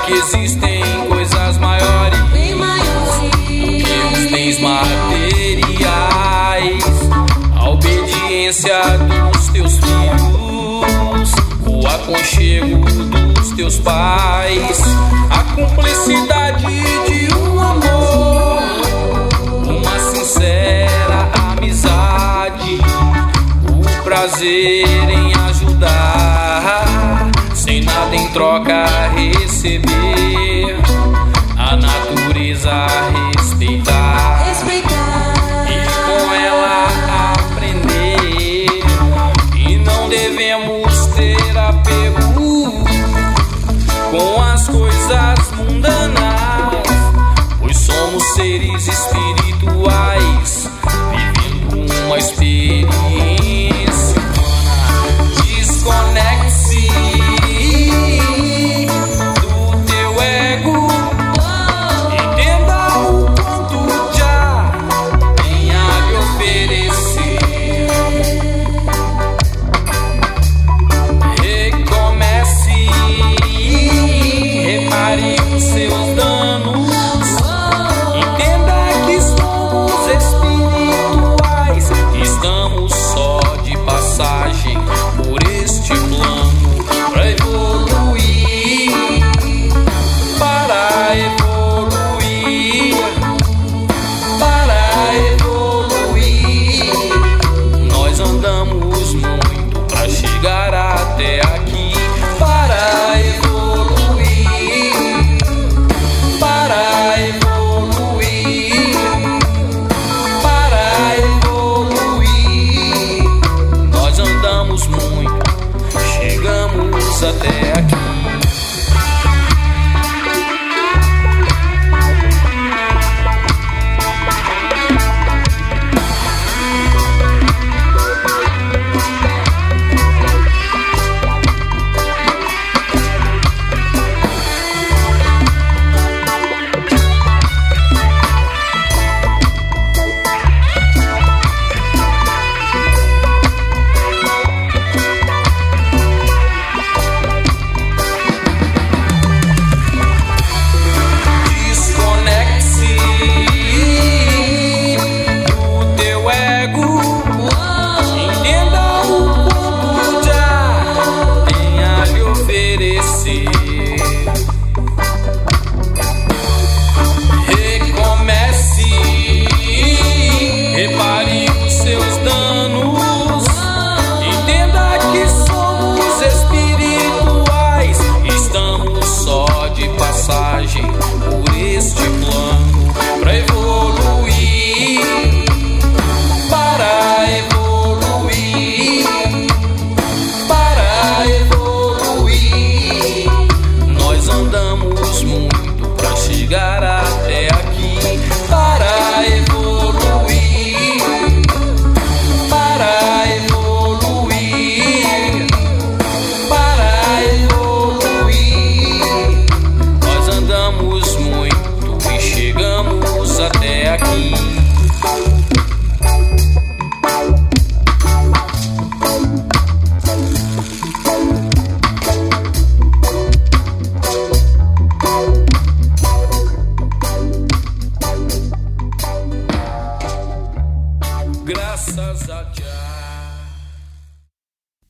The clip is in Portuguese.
que existem coisas maiores do que os bens materiais. A obediência dos teus filhos, o aconchego dos teus pais, a cumplicidade de um amor, uma sincera amizade, o prazer em ajudar, sem nada em troca receber, a natureza respeitar e com ela aprender. E não devemos ter apego com as coisas mundanas, pois somos seres espirituais vivendo uma experiência